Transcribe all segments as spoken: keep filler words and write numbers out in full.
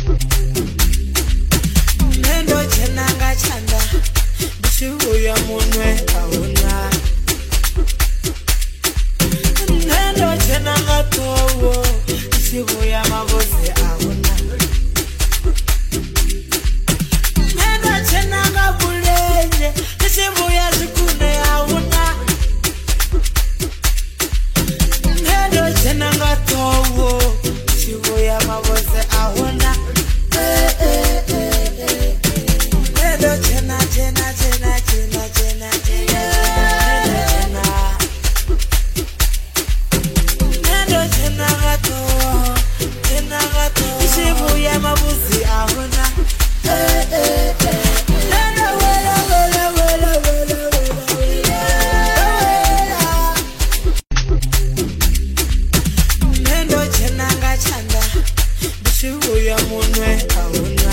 Nendo chenanga chanda bishuya munwe auna. Nendo chenanga towo bishuya mabozi auna. Nendo chenanga bulenje bishuya zikune auna. Nendo chenanga towo bishuya mabozi auna. Nendo chena chena chena chena chena chena. Nendo chena gato, chena gato. Shibuya mabuzi ahona. Nendo wela wela wela wela wela. Nendo chena gachanda, shibuya munwe ahona.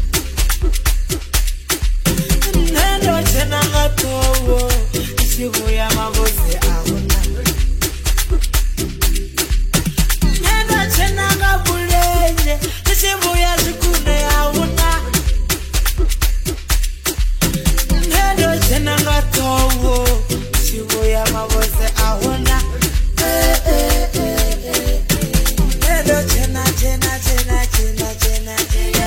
Nendo chena gatowo, shibuya mabuzi ahona. Nendo chena gabulenje, shibuya zikune ahona. Nendo chena gatowo, shibuya mabuzi ahona. Nendo chena chena chena chena chena chena.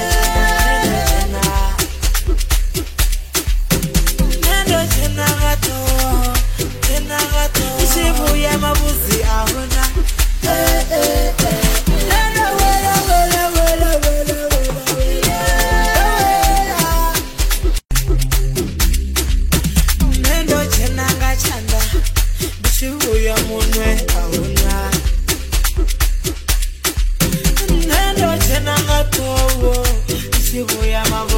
Nendo chena gato, chena gato. Shibuya mabuzi ahona. Nendo wela wela wela wela wela. Nendo chena gachanda, shibuya munwe ahona. Nendo chena gatowo, shibuya mabuzi.